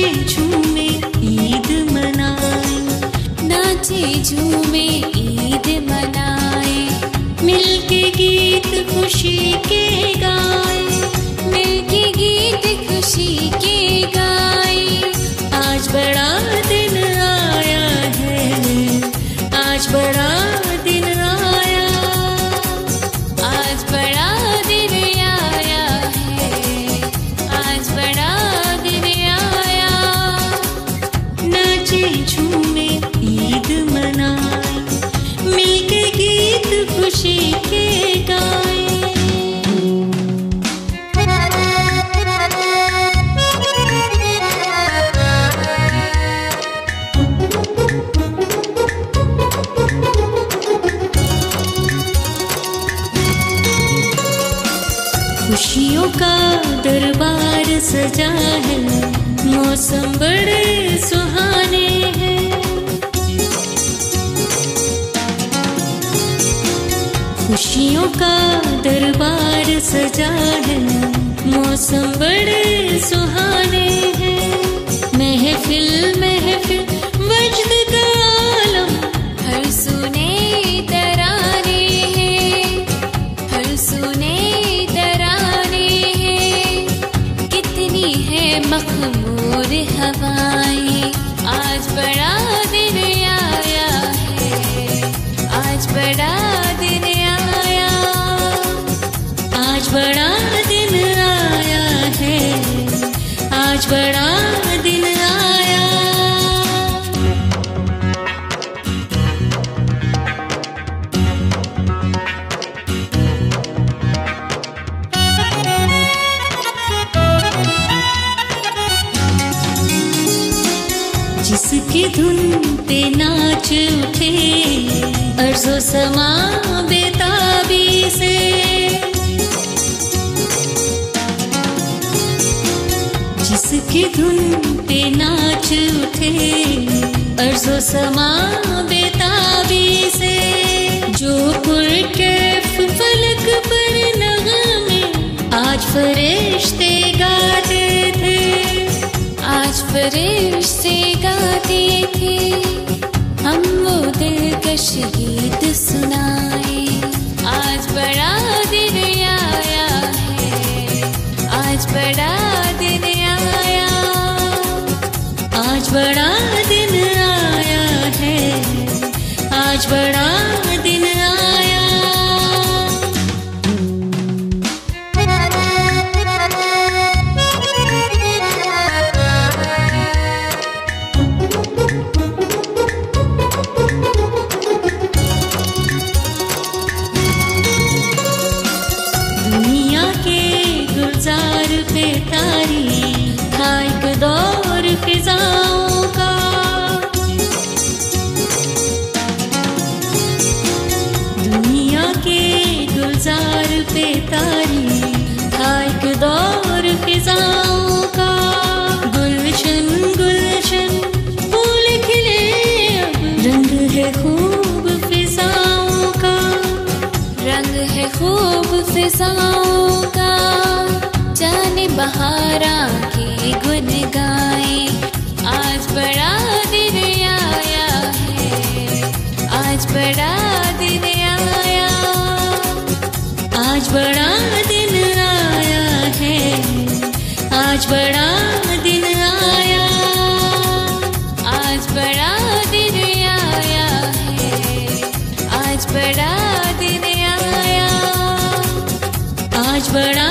झूमे ईद मनाए, नाचे झूमे ईद मनाए, मिलके गीत खुशी के गाए, मिलके गीत खुशी के गाए। आज बड़ा दिन आया है, आज बड़ा दिन आया, आज बड़ा दिन आया है, आज बड़ा दिन आया। नाचे झूमे ईद मनाए, मिलके गीत खुशी के गाए। खुशियों का दरबार सजा है, मौसम बड़े सुहाने हैं। खुशियों का दरबार सजा है, मौसम बड़े सुहाने हैं। महफिल महफिल वजद का आलम, हर सुने तराने हैं, हर सुने तराने हैं। कितनी है मखमूर हवाएं, आज बड़ा दिन आया है, आज बड़ा दिन आया, आज बड़ा दिन आया है, आज बड़ा दिन आया। जिसकी धुन पे नाच उठे अर्ज़ो समा बेताबी से, जिसकी धुन पे नाच उठे अर्ज़ो समा बेताबी से। जो पुरकैफ फलक पर नग़मे आज फरिश्ते गाते थे, आज फरिश्ते गाते थे। हम वो दिलकश गीत सुनाए, आज बड़ा दिन आया है, आज बड़ा दिन आया, आज बड़ा दिन आया है, आज बड़ा दिन आया। दुनिया के गुलजार पे तारीख था एक दौर फिजाओं का, दुनिया के गुलजार पे तारीख था एक दौर फिजाओं का। गुलशन गुलशन फूल खिले अब, रंग है खूब फिजाओं का, रंग है खूब फिजाओं का। जाने बहारा के गुन गाए, आज बड़ा दिन आया है, आज बड़ा दिन आया, आज बड़ा दिन आया है, आज बड़ा दिन आया, आज बड़ा दिन आया है, आज बड़ा दिन आया, आज बड़ा